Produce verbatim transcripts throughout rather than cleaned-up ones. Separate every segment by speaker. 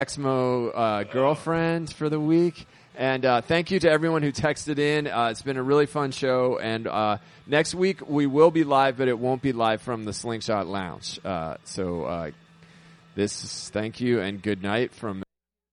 Speaker 1: Exmo uh, girlfriend for the week. And uh, thank you to everyone who texted in. Uh, it's been a really fun show. And uh, next week we will be live, but it won't be live from the Slingshot Lounge. Uh, so uh, this is thank you and good night from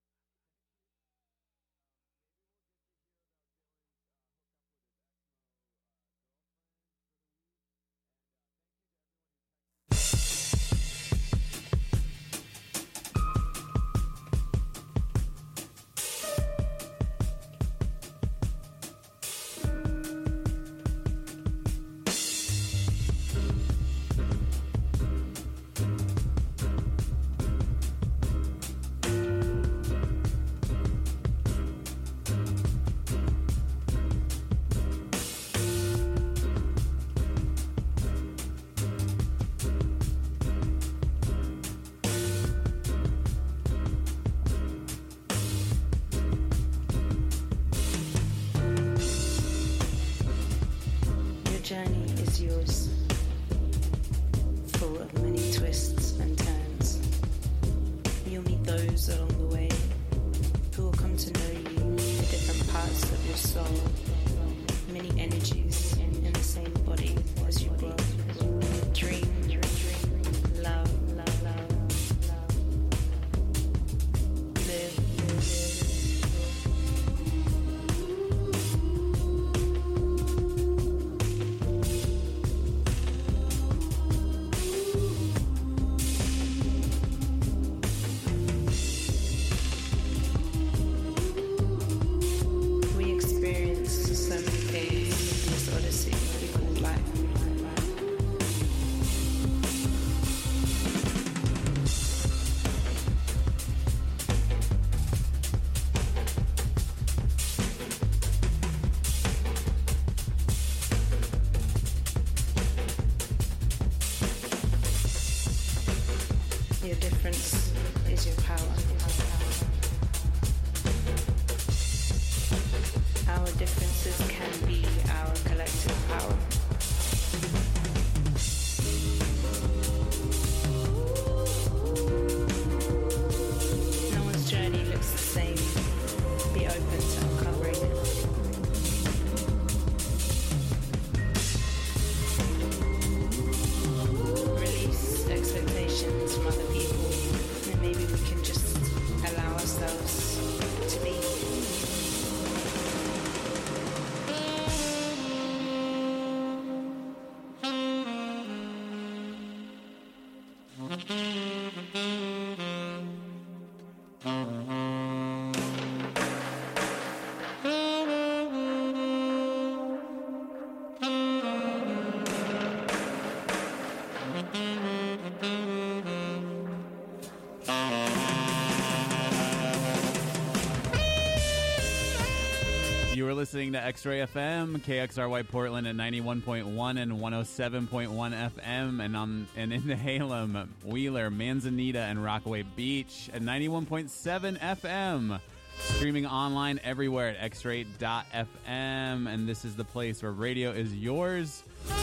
Speaker 2: listening to X-Ray F M, K X R Y Portland at ninety-one point one and one oh seven point one F M, and on and in Nehalem, Wheeler, Manzanita, and Rockaway Beach at ninety-one point seven F M. Streaming online everywhere at x ray dot f m, and this is the place where radio is yours.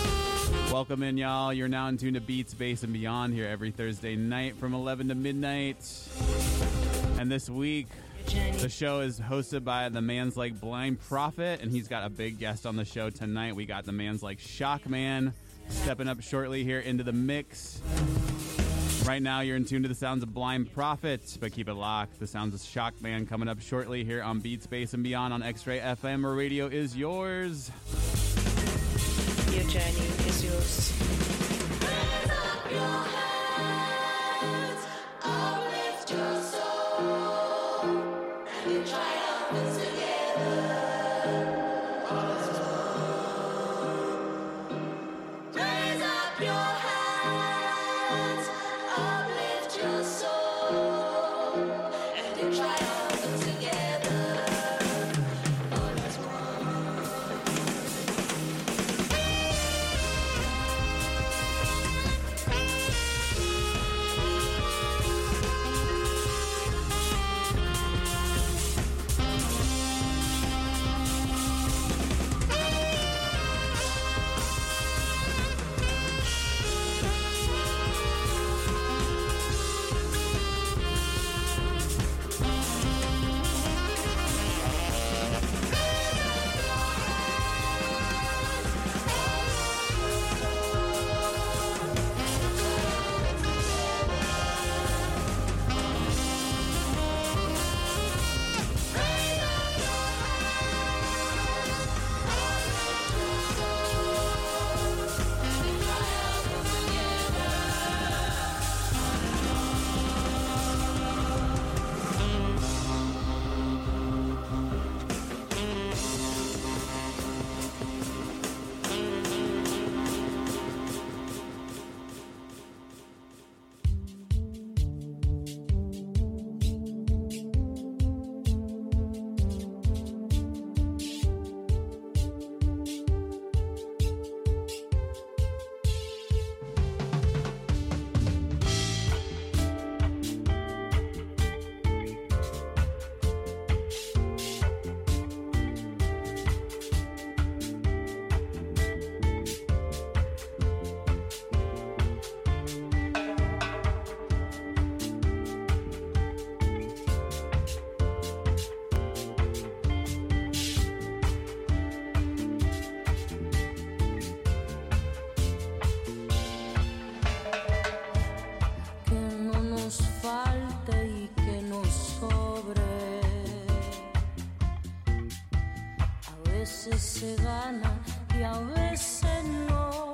Speaker 2: Welcome in, y'all. You're now in tune to Beats, Bass, and Beyond here every Thursday night from eleven to midnight. And this week, the show is hosted by the Man's Like Blind Prophet, and he's got a big guest on the show tonight. We got the Man's Like Shockman stepping up shortly here into the mix. Right now, you're in tune to the sounds of Blind Prophet, but keep it locked. The sounds of Shockman coming up shortly here on Beats, Bass, and Beyond on X-Ray F M, where radio is yours.
Speaker 3: Your journey is yours.
Speaker 4: Raise up your hands, uplift your soul, and in triumph together. Raise up your hands, uplift your soul, and in triumph together. All as one.
Speaker 5: veces se gana y a veces no.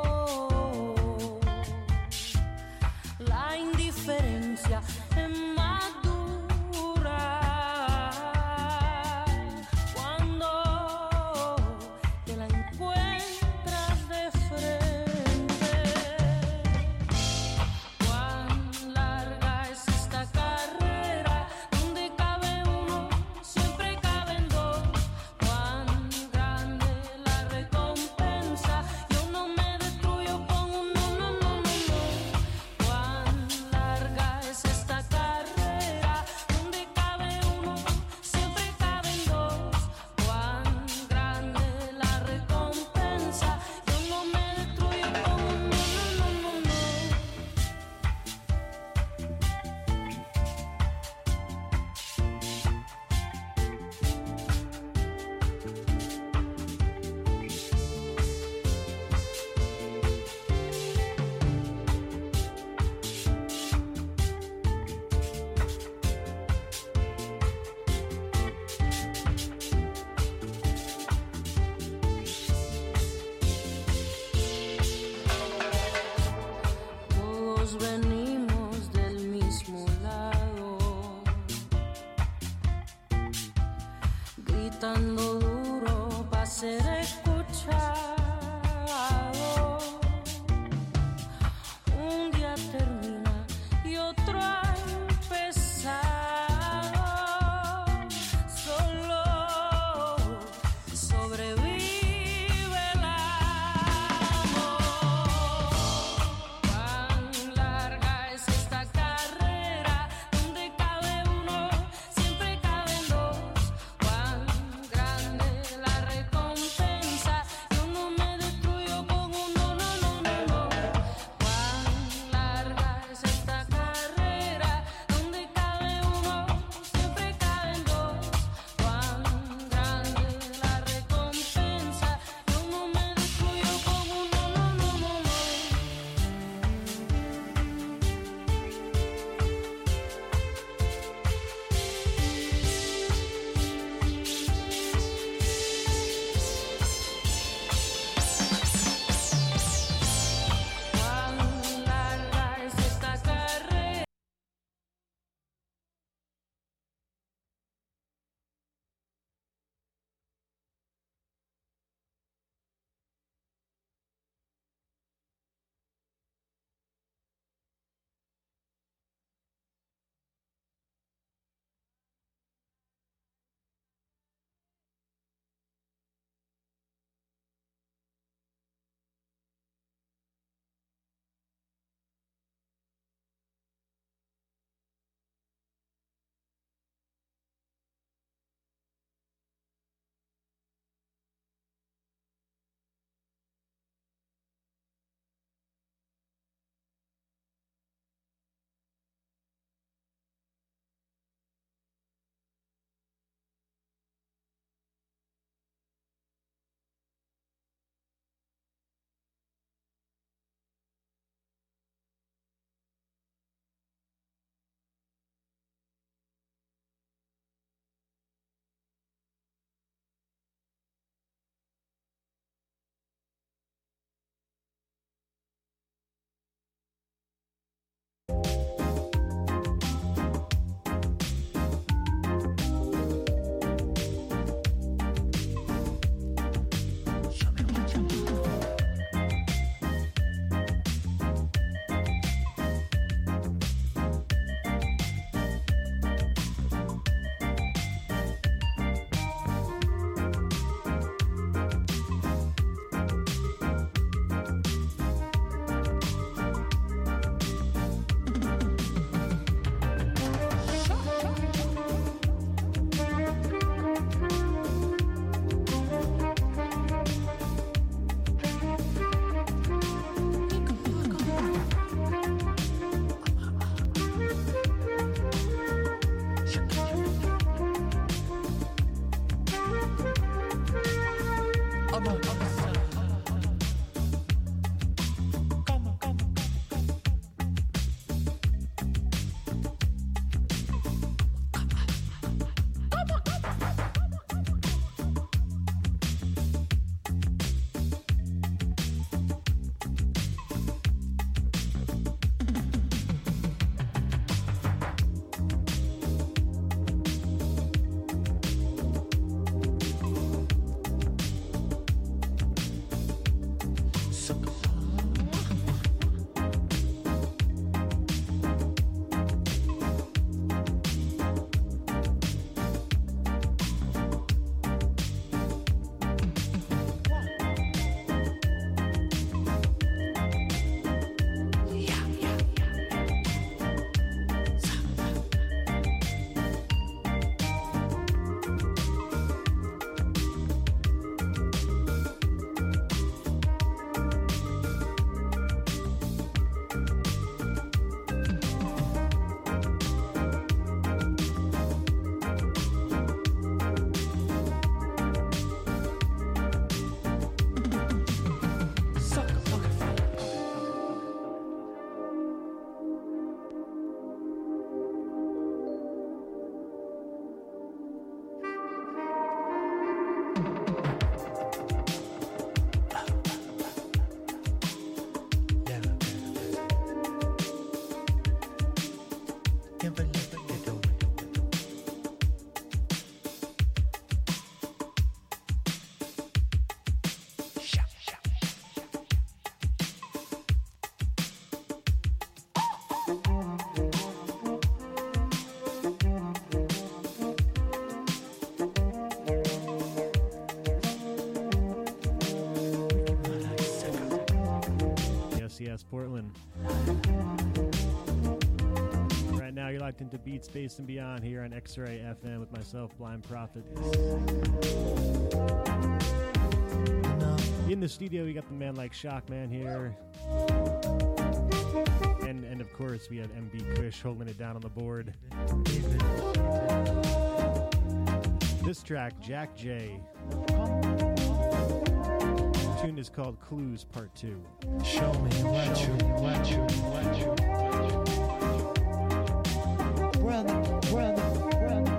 Speaker 5: La indiferencia es más dura cuando te la encuentras de frente. Cuán larga es esta carrera, donde cabe uno, siempre caben dos. Cuán grande la recompensa, yo no me destruyo con un no, no, no, no, no. Cuán larga es esta carrera, donde cabe uno, siempre caben dos. Cuán grande la recompensa, yo no me destruyo con un no, no, no, no, no. Todos venimos del mismo lado, gritando duro para ser escuchado. Un día termina y otro ha empezado. Solo sobrevive el amor. Cuán larga es esta carrera, donde cabe uno, siempre caben dos. Cuán grande la recompensa,
Speaker 6: Portland. Right now, you're locked into Beat Space and Beyond here on X-Ray F M with myself, Blind Prophet. In the studio, we got the man like Shockman here. And, and of course, we have M B Kush holding it down on the board. This track, Jack J. The tune is called Clues Part two.
Speaker 7: Show me what you, what you, what you, brother, brother, brother,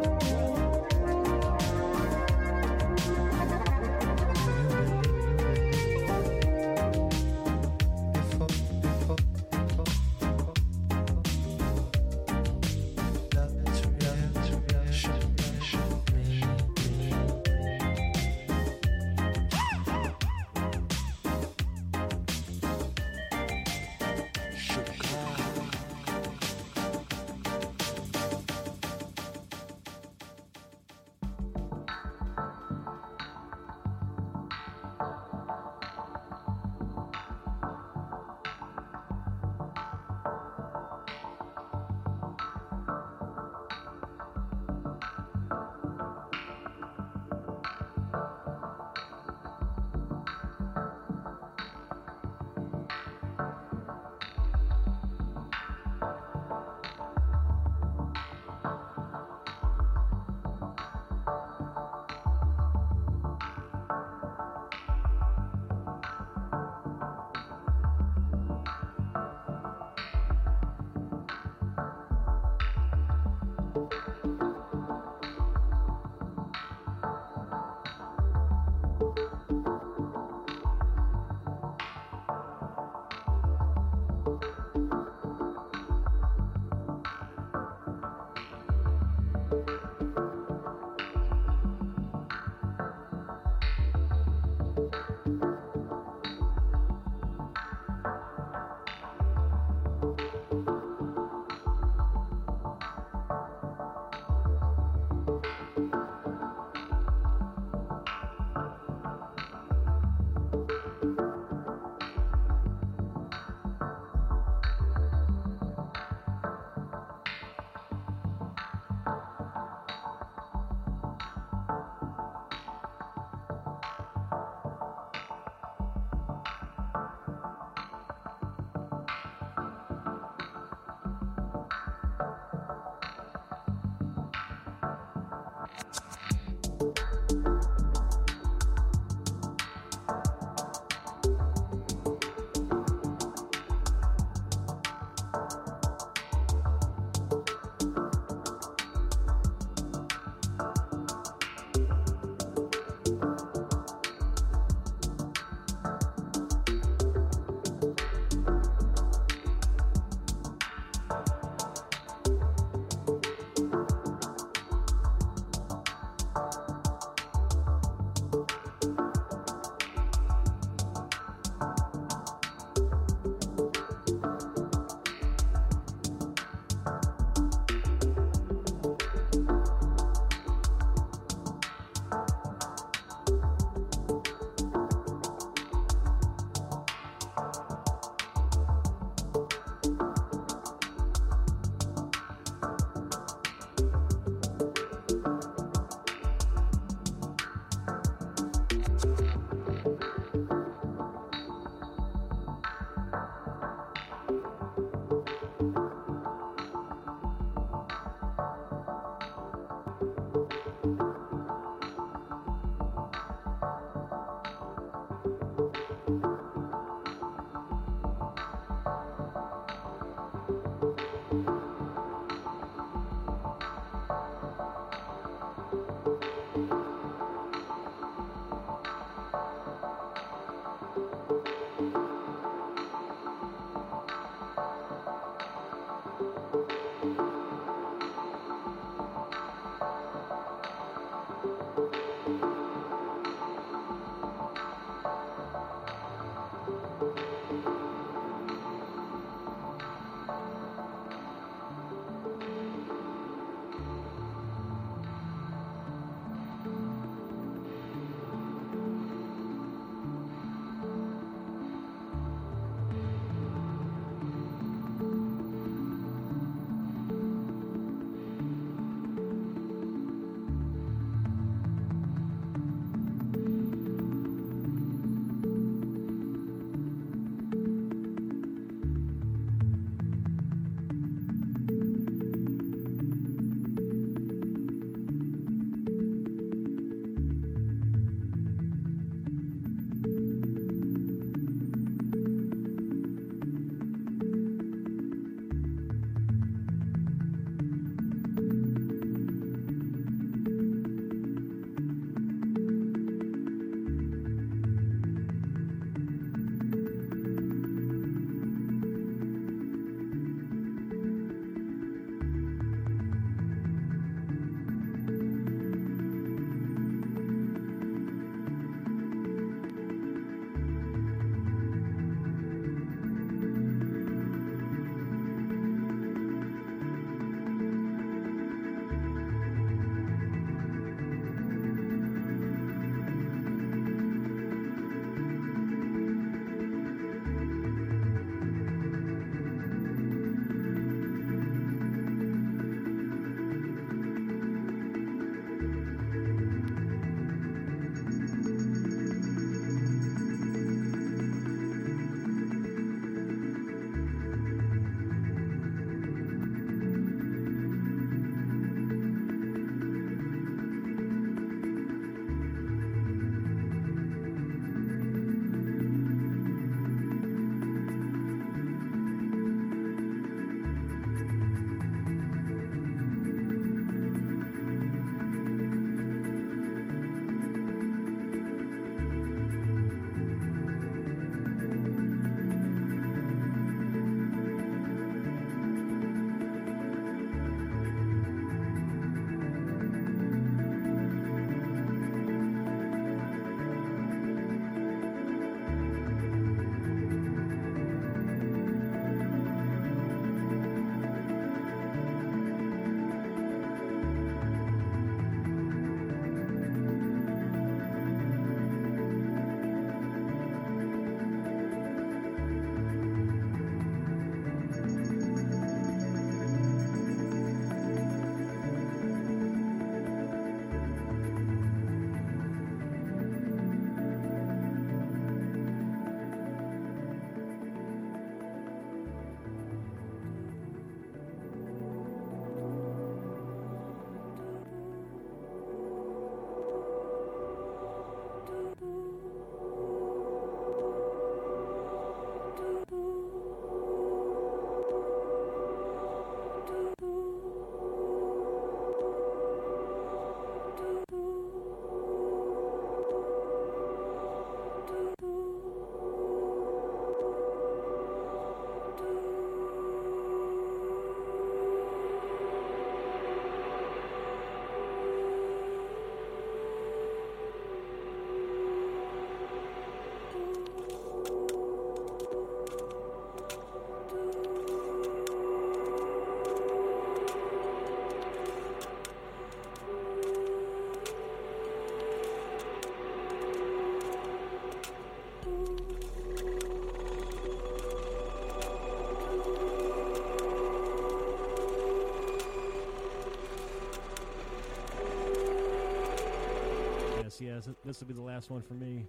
Speaker 6: Yes, yes. This will be the last one for me.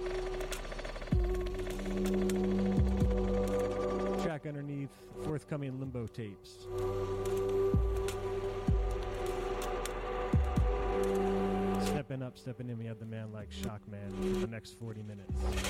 Speaker 6: Track underneath, forthcoming Limbo tapes. Stepping up, stepping in, we have the man like Shockman for the next forty minutes.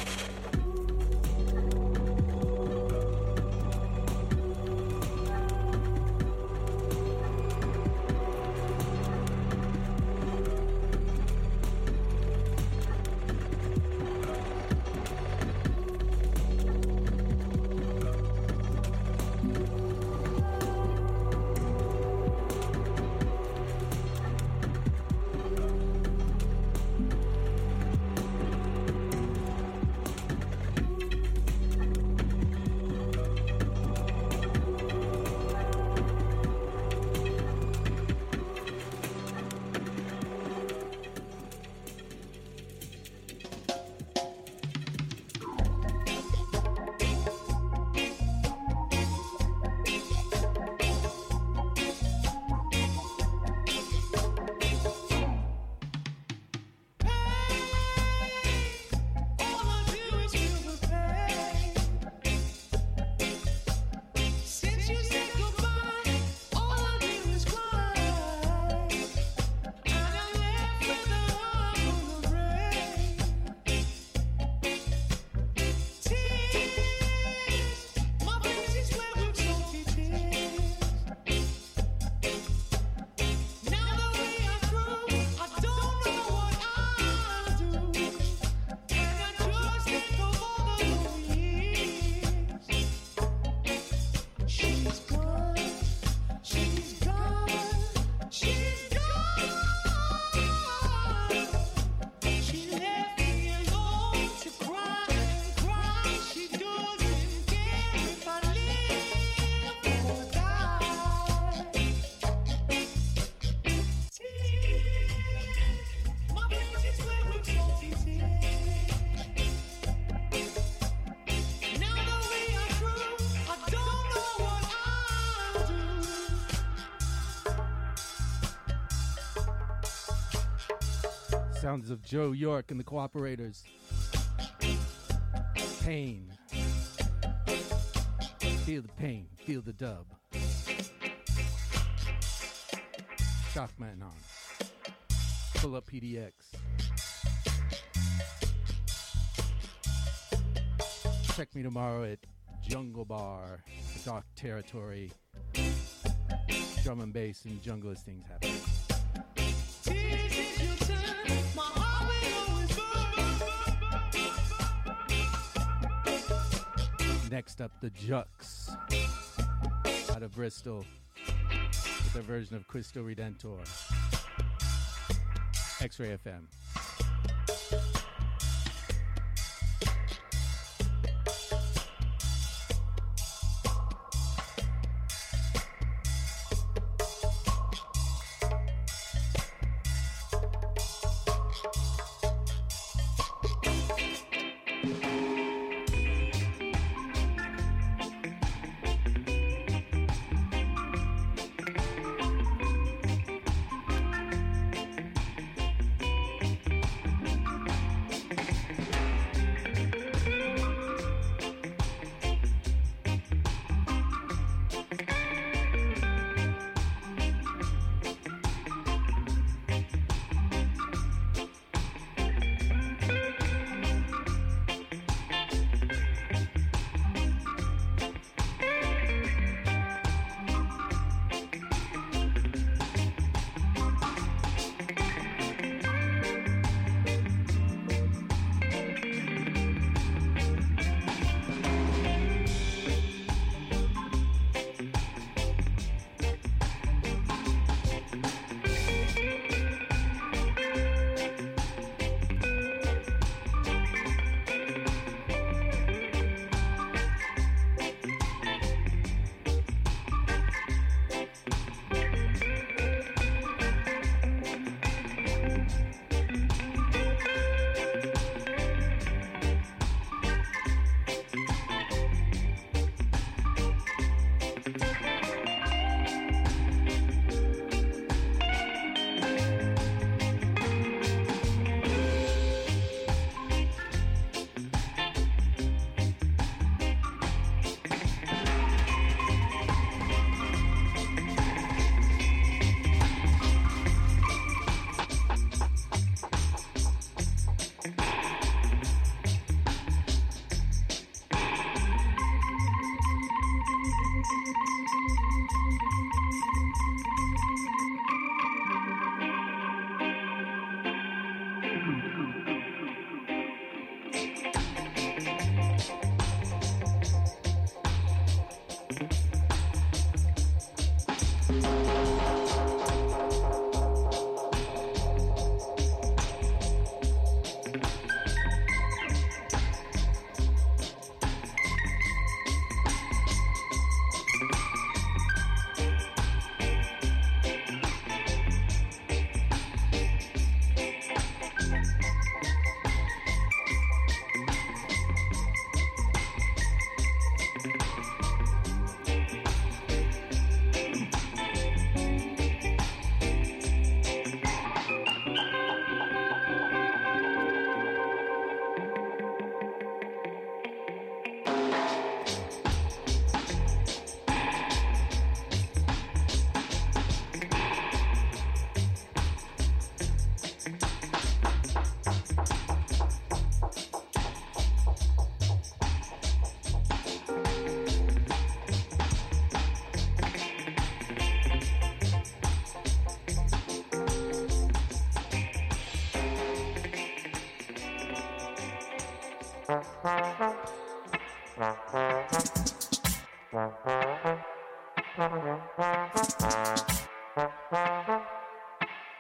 Speaker 8: Sounds of Joe York and the Cooperators. Pain. Feel the pain. Feel the dub. Shockman on. Pull up P D X. Check me tomorrow at Jungle Bar, the Dark Territory. Drum and bass and jungle as things happen. Next up, the Jux out of Bristol with their version of Cristo Redentor. X-Ray F M.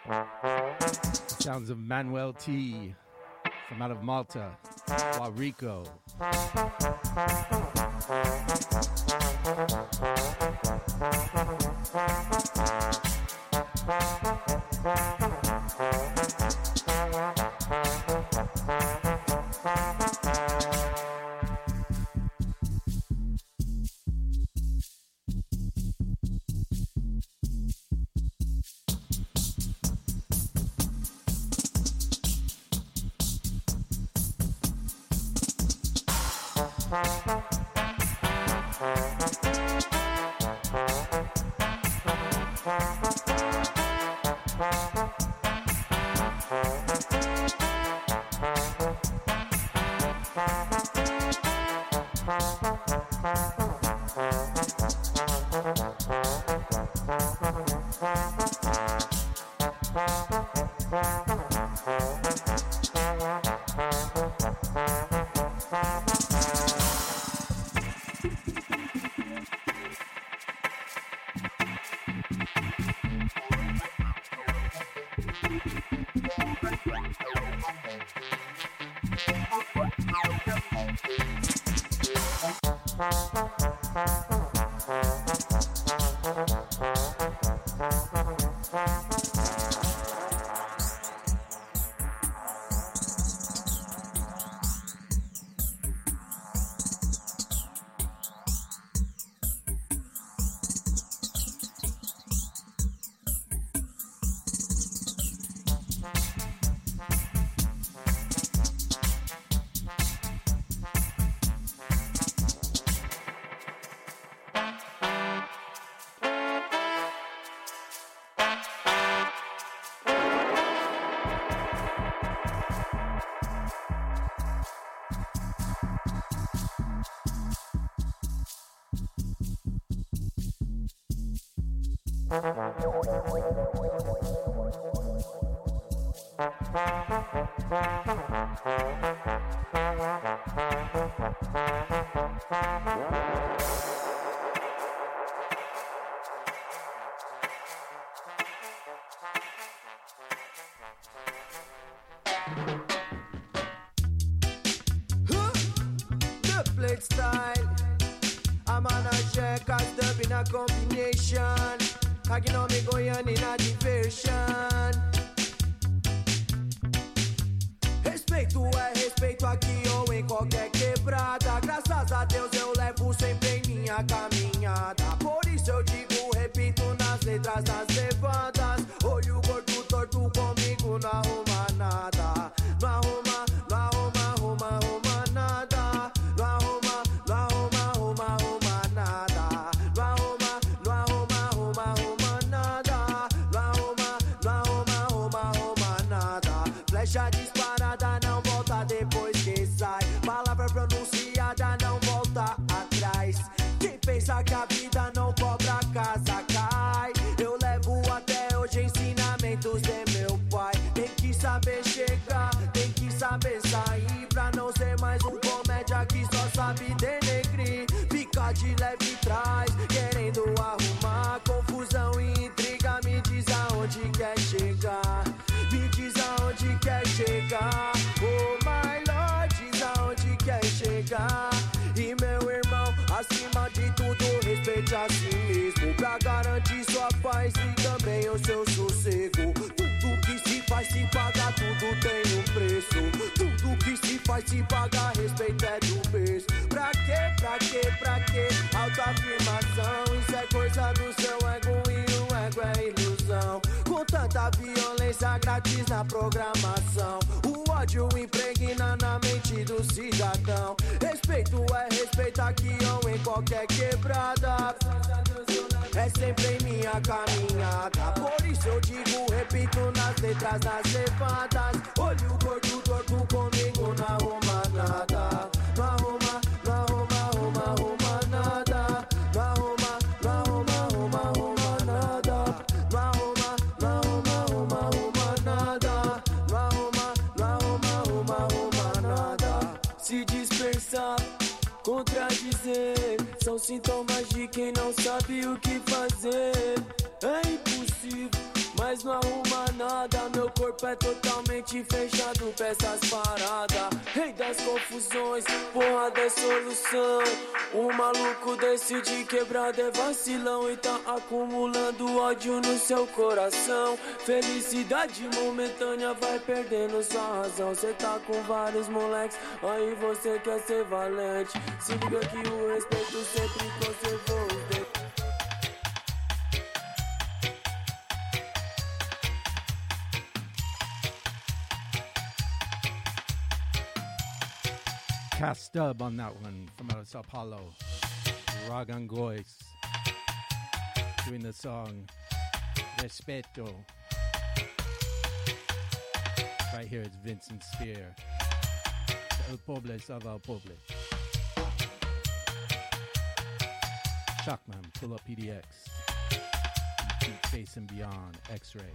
Speaker 8: Sounds of Manuel T. from out of Malta, Guarico.
Speaker 9: The plate style. I'm on a check as the in a combination. Aqui não me goiano na diversion. Respeito é respeito aqui ou em qualquer quebrada. Graças a Deus eu levo sempre em minha caminhada. Por isso eu digo, repito nas letras das levadas. Olho gordo torto comigo não arruma nada. Não arruma, não arruma, arruma, arruma nada. Não arruma, não arruma, arruma, arruma nada. Não arruma, não arruma, arruma, arruma nada. Não arruma, não arruma, arruma, arruma nada. Flecha disparada não volta depois que sai. Palavra pronunciada não volta atrás. Quem pensa que a vida não cobra casa cai. Eu levo até hoje ensinamentos de meu pai. Tem que saber chegar, tem que saber sair. Pra não ser mais um comédia que só sabe denegrir. Fica de leve trás, querendo arrumar confusão e intriga. Me diz aonde quer chegar. Me diz aonde quer chegar. Oh my Lord, diz aonde quer chegar. E meu irmão, acima de tudo, respeite a si mesmo. Pra garantir sua paz e também o seu sossego. Tudo que se faz se paga, tudo tem um preço. Tudo que se faz se paga, respeito é do berço. Pra quê, pra quê, pra quê? Autoafirmação, isso é coisa do seu ego e o ego é ilusão. Com tanta violência grátis na programação, o ódio impregna na mente do cidadão. Respeito é respeito aqui ou em qualquer quebrada. É sempre em minha caminhada. Por isso eu digo, repito nas letras, nas levadas. Olho gordo torto comigo não arruma nada. Não arruma, não arruma, arruma, arruma nada. Não arruma, não arruma, arruma, arruma nada. Não arruma, não arruma, arruma, arruma nada. Não arruma, não arruma, arruma, arruma nada. Se dispersar, contradizer, são sintomas de quem não sabe o que fazer. É impossível mas não arruma nada. Meu corpo é totalmente fechado pra essas paradas. Rei das confusões, porra da solução. O maluco decide quebrada é vacilão e tá acumulando ódio no seu coração. Felicidade momentânea vai perdendo sua razão. Cê tá com vários moleques, aí você quer ser valente. Se liga que o respeito sempre conservou os dedos.
Speaker 8: Cast dub on that one from out of Sao Paulo. Ragangois doing the song Respeto. Right here it's Vincent Spear. El Poble Salva Poble. Shockman, pull up P D X. Deep Face and Beyond, X-Ray.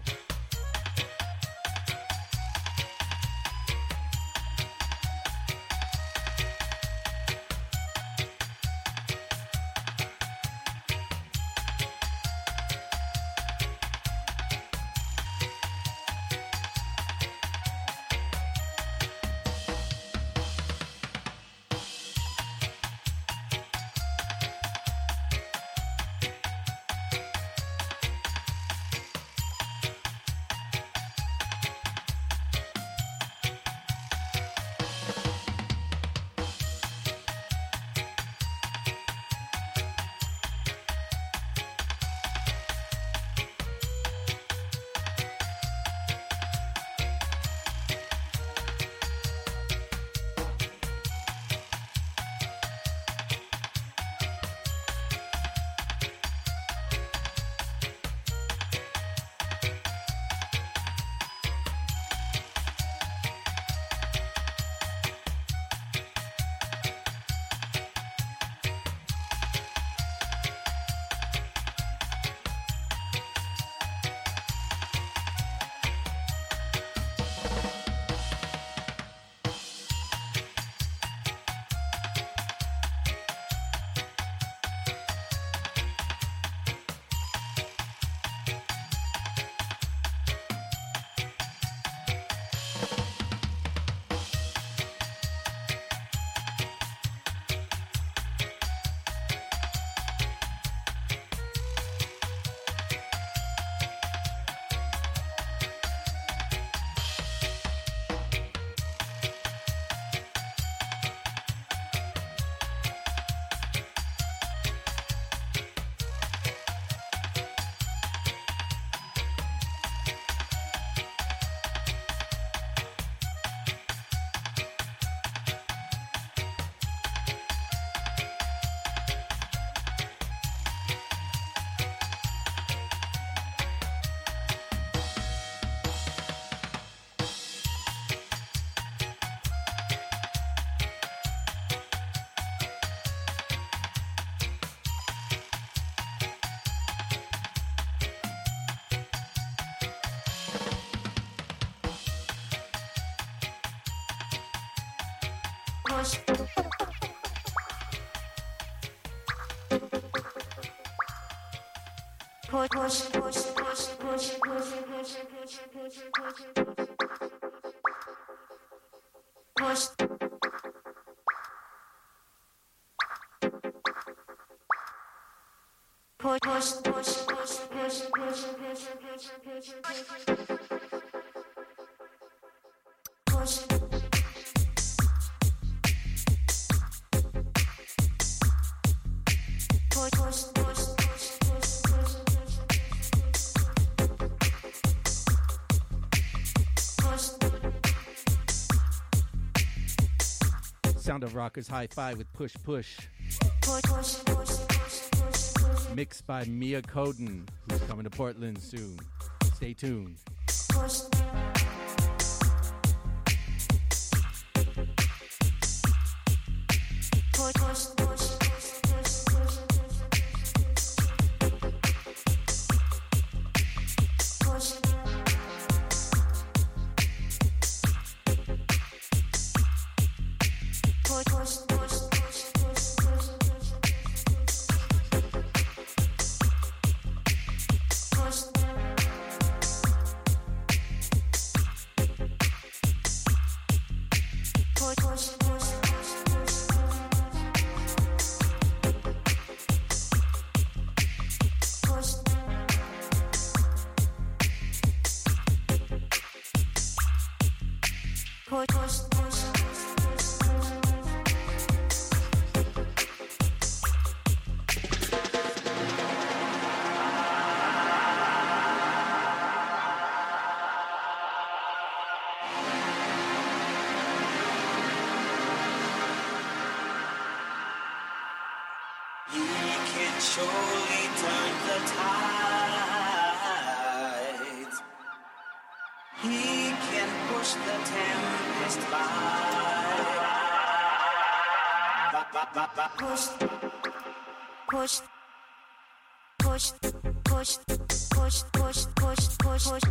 Speaker 4: push. Push, push, push, push, push, push, push, push, push. Push, push, push, push, push, push, push, push, push. Push, push, push, push, push, push.
Speaker 8: Sound of Rockers Hi-Fi with Push Push.
Speaker 4: Push, push, push, push, push.
Speaker 8: Mixed by Mia Coden, who's coming to Portland soon. Stay tuned.
Speaker 4: Push. Push, push, push, push, push, push. Push, push, push, push, push, push. push, push, push.
Speaker 9: He can surely turn the tides. He can push the tempest by. Ba, ba, ba, ba.
Speaker 4: Push, push, push, push, push, push, push, push, push.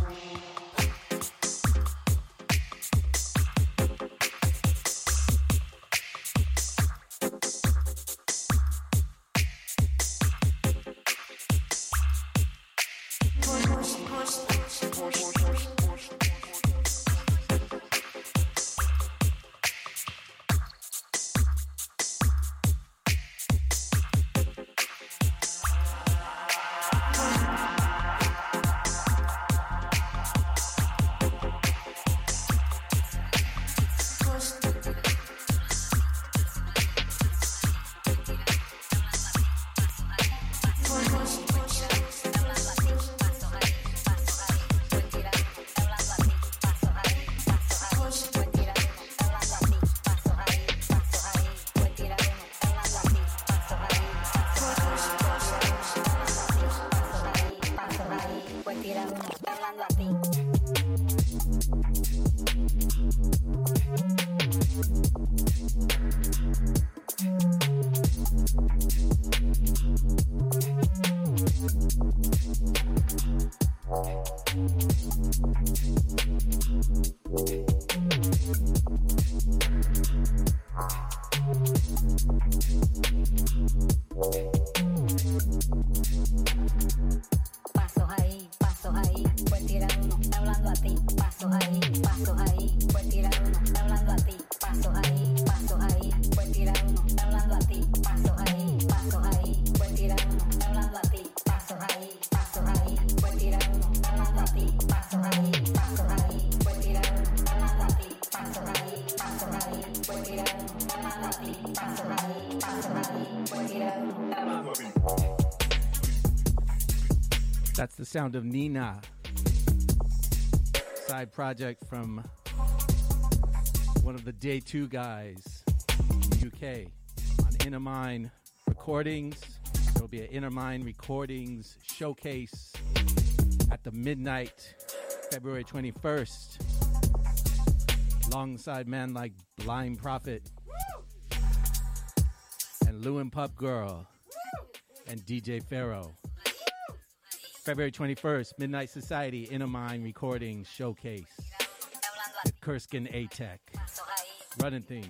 Speaker 10: Pasos ahí, pasos ahí, pues tirar uno, está hablando a ti. Pasos ahí, pasos ahí, pues tirar uno, está hablando a ti. Pasos ahí, pasos ahí, pues tirar uno, está hablando a ti. Pasos ahí, pasos ahí, pues tirar uno, está hablando a ti. Pasos ahí, pasos ahí, pues tirar uno, está hablando a ti. Pasos ahí, pasos ahí, pues tirar uno, está hablando a ti. Pasos ahí, pasos ahí, pues tirar uno, está hablando a ti. Pasos ahí, pasos ahí, pues tirar uno, está hablando a ti.
Speaker 8: That's the sound of Nina. Side project from one of the Day Two guys in the U K on Inner Mind Recordings. There will be an Inner Mind Recordings showcase at the midnight, February twenty-first, alongside man like Blind Prophet and Lewin Pup Girl and D J Pharaoh. February twenty-first, Midnight Society Inner Mind Recording Showcase with Kurskin A-Tech. Running things.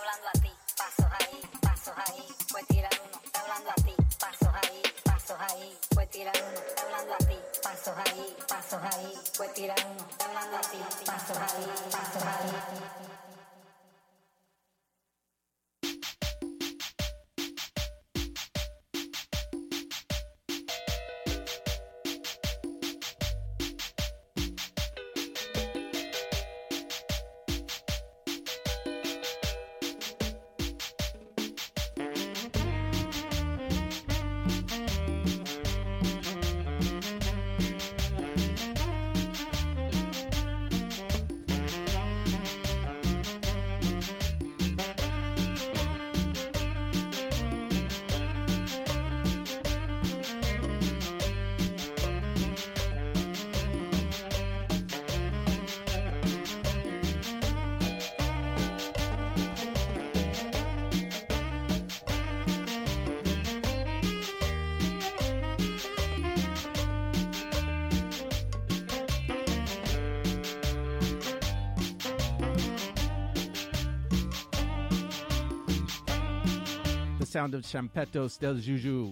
Speaker 8: Sound of Champetos del Juju,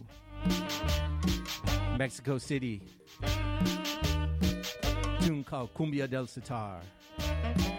Speaker 8: Mexico City. Tune called Cumbia del Sitar.